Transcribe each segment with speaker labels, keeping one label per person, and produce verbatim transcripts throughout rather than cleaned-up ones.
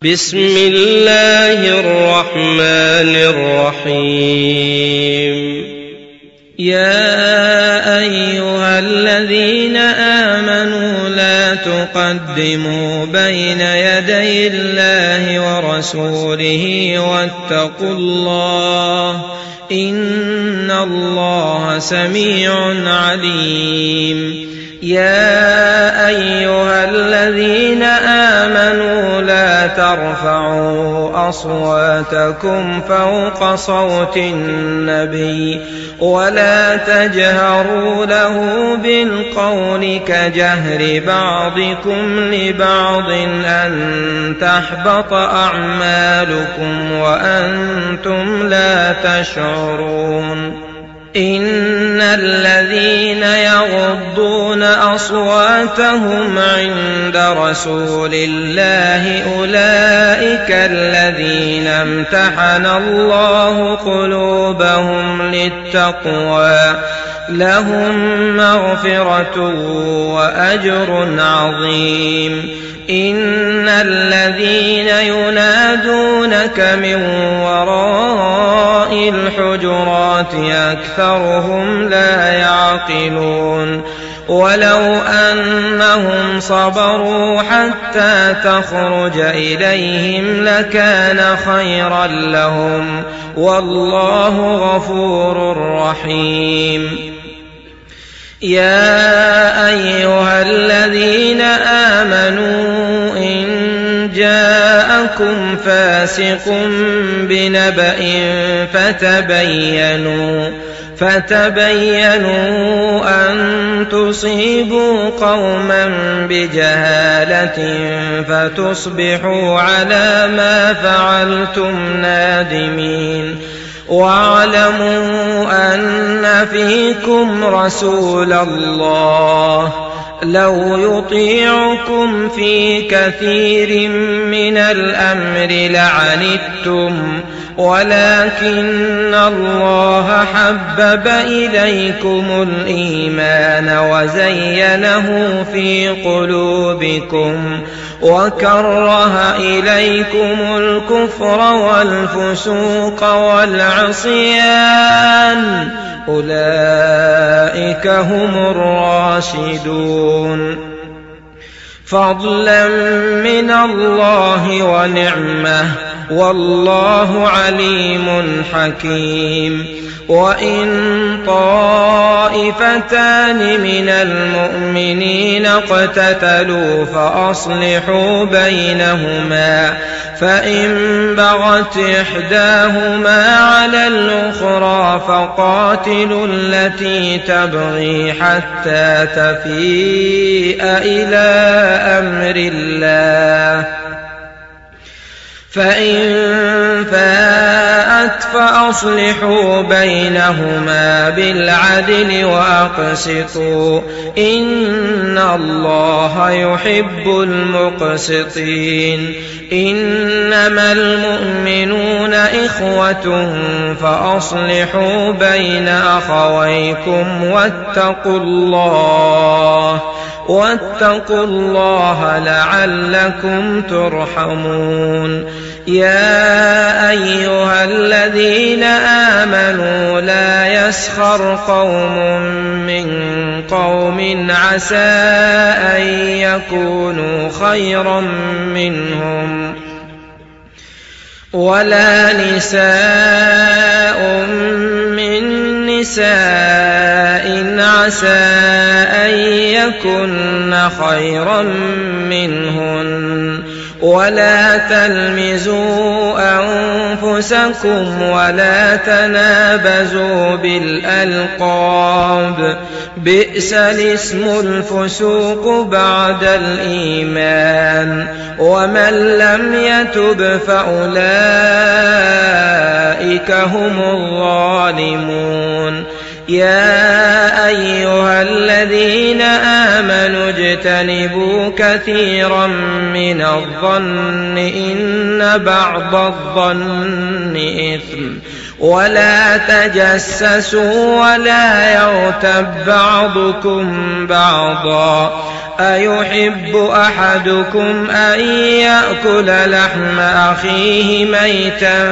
Speaker 1: بسم الله الرحمن الرحيم. يا أيها الذين آمنوا لا تقدموا بين يدي الله ورسوله واتقوا الله إن الله سميع عليم. يا أيها الذين آمنوا لا ترفعوا أصواتكم فوق صوت النبي ولا تجهروا له بالقول كجهر بعضكم لبعض أن تحبط أعمالكم وأنتم لا تشعرون. إن الذين يغضون أصواتهم عند رسول الله أولئك الذين امتحن الله قلوبهم للتقوى لهم مغفرة وأجر عظيم. إن الذين ينادونك من وراء الحجرات أكثرهم لا يعقلون. ولو أنهم صبروا حتى تخرج إليهم لكان خيرا لهم والله غفور رحيم. يا أيها الذين آمنوا إن جاءكم فاسق بنبأ فتبينوا فتبينوا أن تصيبوا قوما بجهالة فتصبحوا على ما فعلتم نادمين. واعلموا أن فيكم رسول الله لو يطيعكم في كثير من الأمر لعنتم ولكن الله حبب إليكم الإيمان وزينه في قلوبكم وكره إليكم الكفر والفسوق والعصيان أولئك هم الراشدون. فضلا من الله ونعمة والله عليم حكيم. وإن طائفتان من المؤمنين اقتتلوا فأصلحوا بينهما فإن بغت إحداهما على الأخرى فقاتلوا التي تبغي حتى تفيء إلى أمر الله فإن فاءت فأصلحوا بينهما بالعدل وأقسطوا إن الله يحب المقسطين. إنما المؤمنون إخوة فأصلحوا بين أخويكم واتقوا الله واتقوا الله لعلكم ترحمون. يا أيها الذين آمنوا لا يسخر قوم من قوم عسى أن يكونوا خيرا منهم ولا نساء من نساء عسى أن يكن خيرا منهن ولا تلمزوا أنفسكم ولا تنابزوا بالألقاب بئس الاسم الفسوق بعد الإيمان ومن لم يتب فأولئك هم الظالمون. يا أيها الذين آمنوا اجتنبوا كثيرا من الظن إن بعض الظن إثم ولا تجسسوا ولا يغتب بعضكم بعضا أيحب أحدكم أن يأكل لحم أخيه ميتا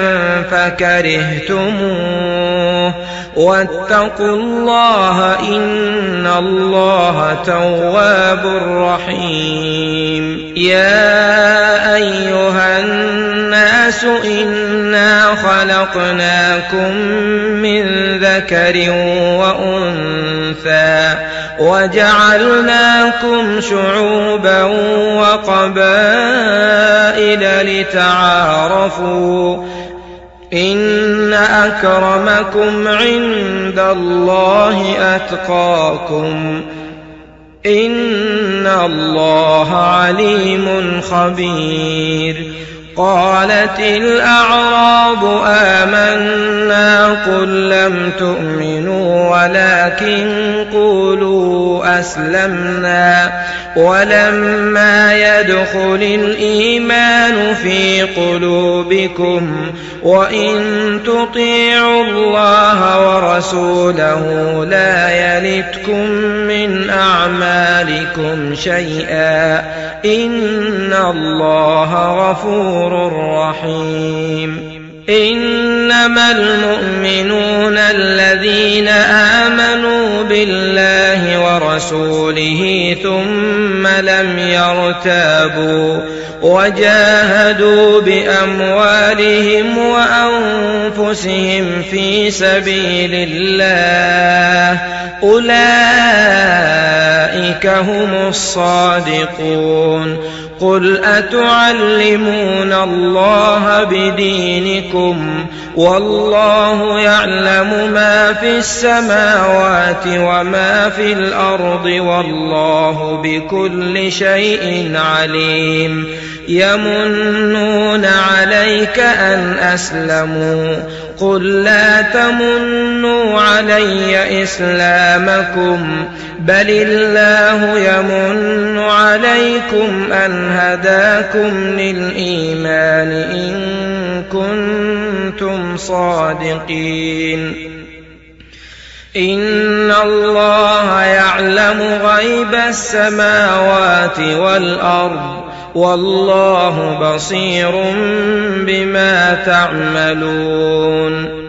Speaker 1: فكرهتموه واتقوا الله إن الله تواب رحيم يا أيها الناس إنا خلقناكم من ذكر وأنثى وجعلناكم شعوبا وقبائل لتعارفوا إن أكرمكم عند الله أتقاكم إن الله عليم خبير قالت الأعراب آمنا قل لم تؤمنوا ولكن قولوا أسلمنا ولما يدخل الإيمان في قلوبكم وإن تطيعوا الله ورسوله لا يلتكم من أعمالكم شيئا إن الله غفور رحيم إنما المؤمنون الذين آمنوا بالله ورسوله ثم لم يرتابوا وجاهدوا بأموالهم وأنفسهم في سبيل الله أولئك هم الصادقون قل أتعلمون الله بدينكم والله يعلم ما في السماوات وما في الأرض والله بكل شيء عليم يمنون عليك أن أسلموا قل لا تمنوا علي إسلامكم بل الله يمن عليكم أن هداكم للإيمان إن كنتم صادقين إن الله يعلم غيب السماوات والأرض والله بصير بما تعملون